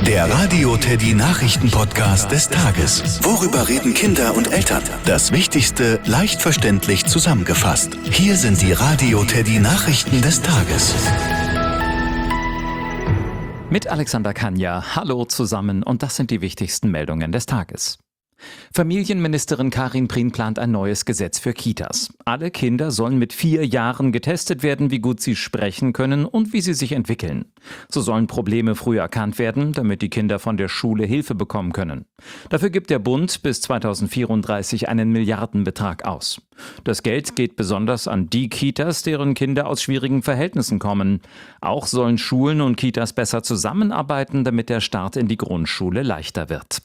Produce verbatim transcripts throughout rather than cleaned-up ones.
Der Radio Teddy Nachrichten-Podcast des Tages. Worüber reden Kinder und Eltern? Das Wichtigste leicht verständlich zusammengefasst. Hier sind die Radio Teddy Nachrichten des Tages. Mit Alexander Kanja. Hallo zusammen und das sind die wichtigsten Meldungen des Tages. Familienministerin Karin Prien plant ein neues Gesetz für Kitas. Alle Kinder sollen mit vier Jahren getestet werden, wie gut sie sprechen können und wie sie sich entwickeln. So sollen Probleme früh erkannt werden, damit die Kinder von der Schule Hilfe bekommen können. Dafür gibt der Bund bis zweitausendvierunddreißig einen Milliardenbetrag aus. Das Geld geht besonders an die Kitas, deren Kinder aus schwierigen Verhältnissen kommen. Auch sollen Schulen und Kitas besser zusammenarbeiten, damit der Start in die Grundschule leichter wird.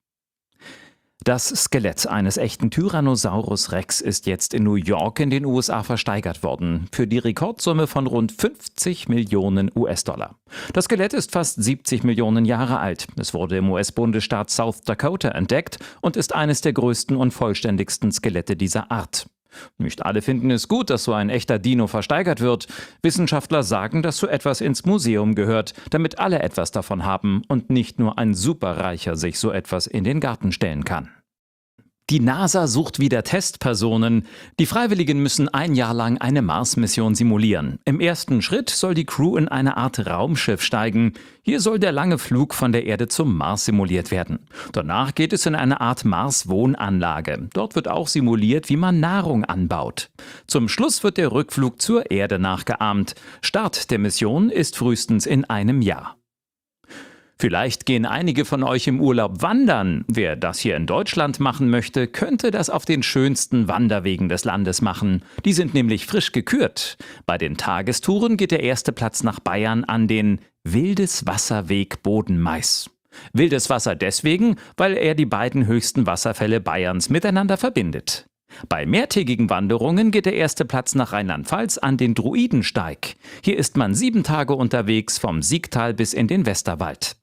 Das Skelett eines echten Tyrannosaurus Rex ist jetzt in New York in den U S A versteigert worden. Für die Rekordsumme von rund fünfzig Millionen U S-Dollar. Das Skelett ist fast siebzig Millionen Jahre alt. Es wurde im U S-Bundesstaat South Dakota entdeckt und ist eines der größten und vollständigsten Skelette dieser Art. Nicht alle finden es gut, dass so ein echter Dino versteigert wird. Wissenschaftler sagen, dass so etwas ins Museum gehört, damit alle etwas davon haben und nicht nur ein Superreicher sich so etwas in den Garten stellen kann. Die NASA sucht wieder Testpersonen. Die Freiwilligen müssen ein Jahr lang eine Mars-Mission simulieren. Im ersten Schritt soll die Crew in eine Art Raumschiff steigen. Hier soll der lange Flug von der Erde zum Mars simuliert werden. Danach geht es in eine Art Mars-Wohnanlage. Dort wird auch simuliert, wie man Nahrung anbaut. Zum Schluss wird der Rückflug zur Erde nachgeahmt. Start der Mission ist frühestens in einem Jahr. Vielleicht gehen einige von euch im Urlaub wandern. Wer das hier in Deutschland machen möchte, könnte das auf den schönsten Wanderwegen des Landes machen. Die sind nämlich frisch gekürt. Bei den Tagestouren geht der erste Platz nach Bayern an den Wildeswasserweg Boden-Mais. Wildes Wasser deswegen, weil er die beiden höchsten Wasserfälle Bayerns miteinander verbindet. Bei mehrtägigen Wanderungen geht der erste Platz nach Rheinland-Pfalz an den Druidensteig. Hier ist man sieben Tage unterwegs vom Siegtal bis in den Westerwald.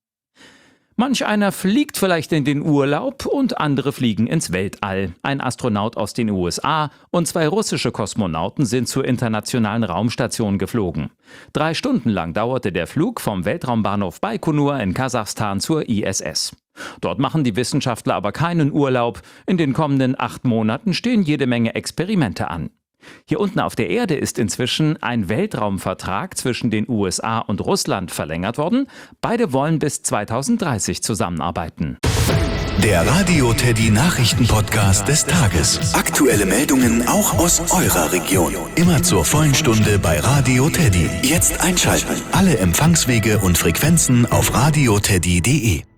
Manch einer fliegt vielleicht in den Urlaub und andere fliegen ins Weltall. Ein Astronaut aus den U S A und zwei russische Kosmonauten sind zur internationalen Raumstation geflogen. Drei Stunden lang dauerte der Flug vom Weltraumbahnhof Baikonur in Kasachstan zur I S S. Dort machen die Wissenschaftler aber keinen Urlaub. In den kommenden acht Monaten stehen jede Menge Experimente an. Hier unten auf der Erde ist inzwischen ein Weltraumvertrag zwischen den U S A und Russland verlängert worden. Beide wollen bis zweitausenddreißig zusammenarbeiten. Der Radio Teddy Nachrichten-Podcast des Tages. Aktuelle Meldungen auch aus eurer Region. Immer zur vollen Stunde bei Radio Teddy. Jetzt einschalten. Alle Empfangswege und Frequenzen auf radioteddy punkt de.